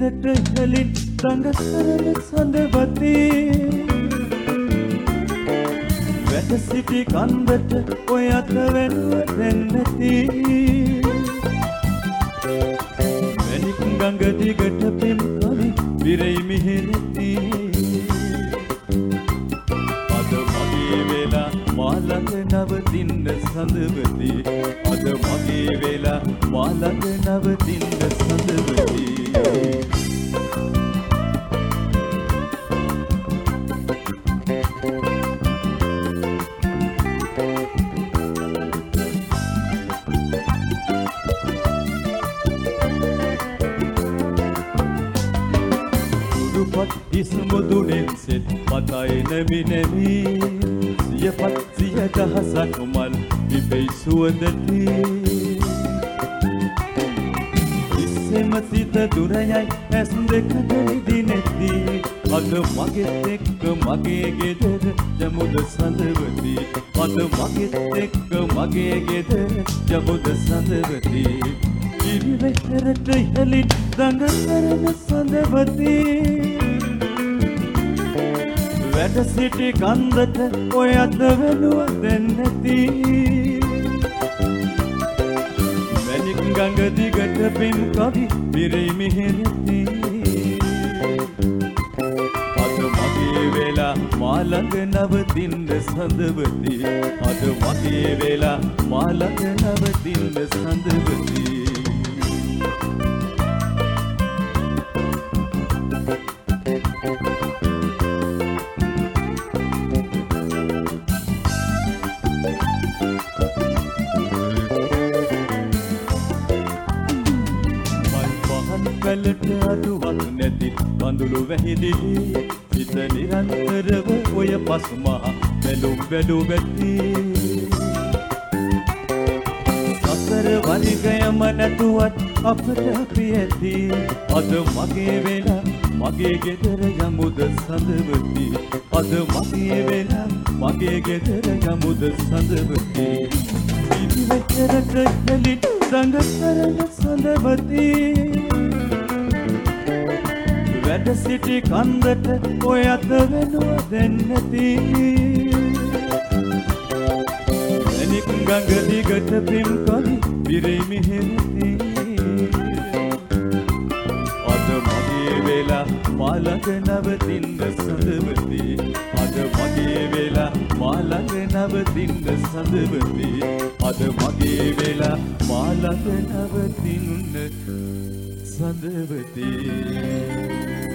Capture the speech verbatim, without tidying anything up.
වෙහෙරට ඉහලින් දඟ කරන සඳවති වැට සිටි කන්දට ඔය අත වෙනුව දෙන්නති මැණික් ගඟ දිගට පෙම් කවි විරයි මිහිරති අද මගේ වෙලා මා ළඟ නවතින්න සඳවති අද මගේ වෙලා මා ළඟ නවතින්න සඳවති ඉස්මුදුනෙන් සෙත් පතයි නැමි නැමි සියපත් සිය දහසක් මල් ඉබෙයි සුවඳති ඉස්සෙම සිත දුරයයි ඇස් දෙකට නිදි නැති අද මගෙත් එක්ක මගේ ගෙදර යමුද සඳවති අද මගෙත් එක්ක මගේ ගෙදර යමුද සඳවති ඉරි වෙහෙරට ඉහලින් දඟ කරන සඳවති වැඩ සිටි කන්දට ඔය අත වෙනුව දෙන්නති මැණික් ගඟ දිගට පෙම් කවි විරයි මිහිරති අද මගේ වෙලා මා ළඟ නවතින්න සඳවති අද මගේ වෙලා මා ළඟ නවතින්න සඳවති කලට අඩුවක් නැති බඳුළු වැහිදිලි හිත නිරන්තරව ඔය පසුමහ බැලුම් බැලු වැති සසර වරිගයම නැතුවත් අපට අපි ඇති අද මගේ වෙලා මගේ ගෙදර යමුද සඳවති අද මගේ වෙලා මගේ ගෙදර යමුද සඳවති ඉදි වෙහෙරට ඉහලින් දඟ කරන සඳවති වැඩ සිටි කන්දට ඔය අත වෙනුව දෙන්නති මැණික් ගඟ දිගට පෙම් කවි විරයි මිහිරති අද මගේ වෙලා මා ළඟ නවතින්න සඳවති අද මගේ වෙලා මා ළඟ නවතින්න සඳවති අද මගේ වෙලා මා ළඟ නවතින්න සඳවති